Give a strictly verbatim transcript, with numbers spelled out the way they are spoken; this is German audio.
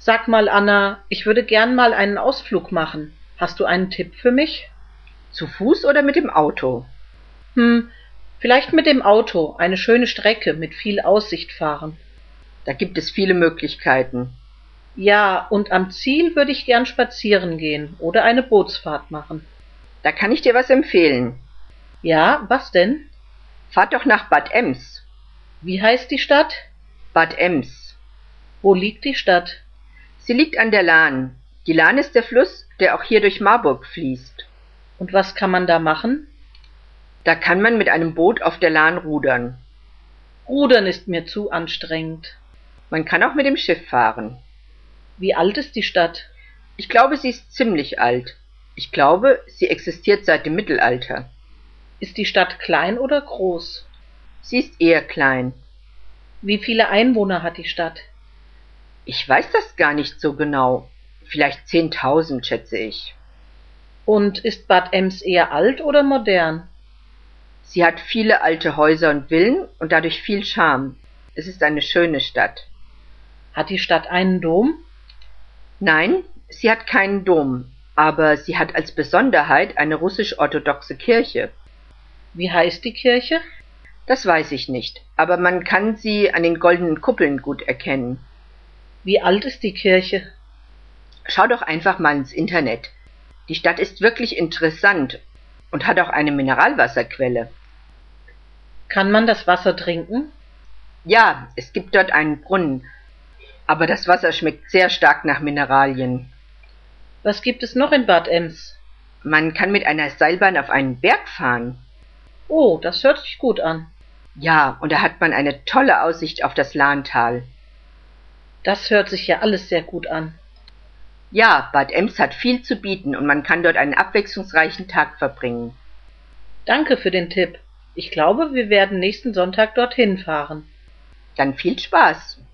Sag mal, Anna, ich würde gern mal einen Ausflug machen. Hast du einen Tipp für mich? Zu Fuß oder mit dem Auto? Hm, vielleicht mit dem Auto, eine schöne Strecke mit viel Aussicht fahren. Da gibt es viele Möglichkeiten. Ja, und am Ziel würde ich gern spazieren gehen oder eine Bootsfahrt machen. Da kann ich dir was empfehlen. Ja, was denn? Fahrt doch nach Bad Ems. Wie heißt die Stadt? Bad Ems. Wo liegt die Stadt? Sie liegt an der Lahn. Die Lahn ist der Fluss, der auch hier durch Marburg fließt. Und was kann man da machen? Da kann man mit einem Boot auf der Lahn rudern. Rudern ist mir zu anstrengend. Man kann auch mit dem Schiff fahren. Wie alt ist die Stadt? Ich glaube, sie ist ziemlich alt. Ich glaube, sie existiert seit dem Mittelalter. Ist die Stadt klein oder groß? Sie ist eher klein. Wie viele Einwohner hat die Stadt? Ich weiß das gar nicht so genau. Vielleicht zehntausend, schätze ich. Und ist Bad Ems eher alt oder modern? Sie hat viele alte Häuser und Villen und dadurch viel Charme. Es ist eine schöne Stadt. Hat die Stadt einen Dom? Nein, sie hat keinen Dom, aber sie hat als Besonderheit eine russisch-orthodoxe Kirche. Wie heißt die Kirche? Das weiß ich nicht, aber man kann sie an den goldenen Kuppeln gut erkennen. Wie alt ist die Kirche? Schau doch einfach mal ins Internet. Die Stadt ist wirklich interessant und hat auch eine Mineralwasserquelle. Kann man das Wasser trinken? Ja, es gibt dort einen Brunnen, aber das Wasser schmeckt sehr stark nach Mineralien. Was gibt es noch in Bad Ems? Man kann mit einer Seilbahn auf einen Berg fahren. Oh, das hört sich gut an. Ja, und da hat man eine tolle Aussicht auf das Lahntal. Das hört sich ja alles sehr gut an. Ja, Bad Ems hat viel zu bieten und man kann dort einen abwechslungsreichen Tag verbringen. Danke für den Tipp. Ich glaube, wir werden nächsten Sonntag dorthin fahren. Dann viel Spaß!